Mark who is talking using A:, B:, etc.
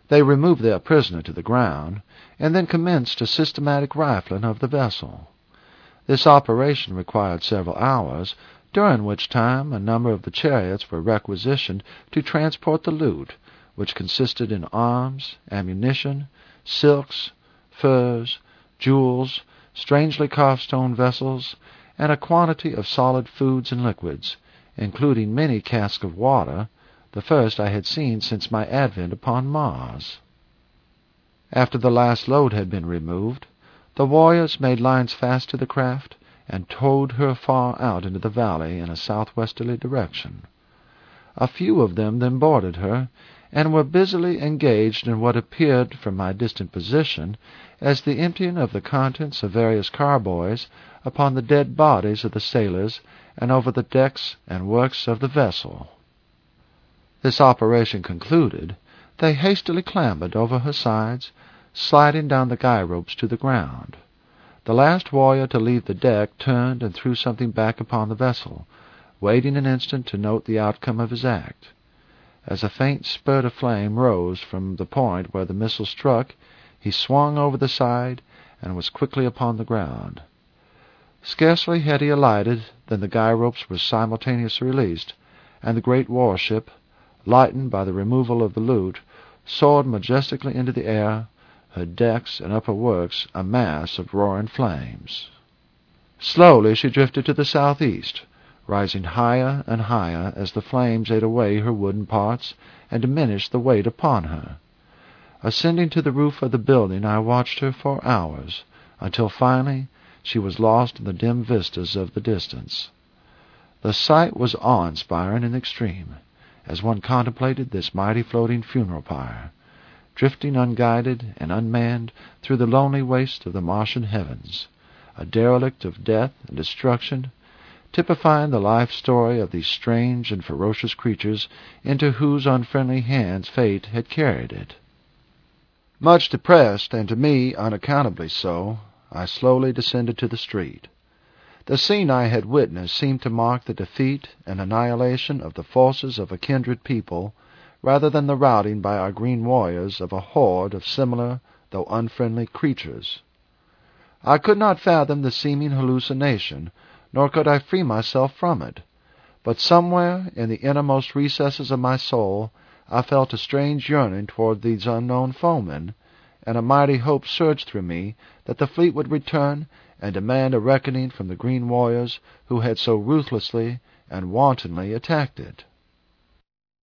A: They removed their prisoner to the ground, and then commenced a systematic rifling of the vessel. This operation required several hours, during which time a number of the chariots were requisitioned to transport the loot, which consisted in arms, ammunition, silks, furs, jewels, strangely carved stone vessels, and a quantity of solid foods and liquids, including many casks of water, the first I had seen since my advent upon Mars. After the last load had been removed, the warriors made lines fast to the craft and towed her far out into the valley in a southwesterly direction. A few of them then boarded her, and were busily engaged in what appeared from my distant position as the emptying of the contents of various carboys upon the dead bodies of the sailors and over the decks and works of the vessel. This operation concluded, they hastily clambered over her sides, sliding down the guy ropes to the ground. The last warrior to leave the deck turned and threw something back upon the vessel, waiting an instant to note the outcome of his act. As a faint spurt of flame rose from the point where the missile struck, he swung over the side and was quickly upon the ground. Scarcely had he alighted than the guy ropes were simultaneously released, and the great warship, lightened by the removal of the loot, soared majestically into the air, her decks and upper works a mass of roaring flames. Slowly she drifted to the southeast, rising higher and higher as the flames ate away her wooden parts and diminished the weight upon her. Ascending to the roof of the building, I watched her for hours, until finally she was lost in the dim vistas of the distance. The sight was awe-inspiring in the extreme, as one contemplated this mighty floating funeral pyre, drifting unguided and unmanned through the lonely waste of the Martian heavens, a derelict of death and destruction, typifying the life story of these strange and ferocious creatures into whose unfriendly hands fate had carried it. Much depressed, and to me unaccountably so, I slowly descended to the street. The scene I had witnessed seemed to mark the defeat and annihilation of the forces of a kindred people, rather than the routing by our green warriors of a horde of similar, though unfriendly, creatures. I could not fathom the seeming hallucination, nor could I free myself from it, but somewhere in the innermost recesses of my soul I felt a strange yearning toward these unknown foemen, and a mighty hope surged through me that the fleet would return and demand a reckoning from the green warriors who had so ruthlessly and wantonly attacked it.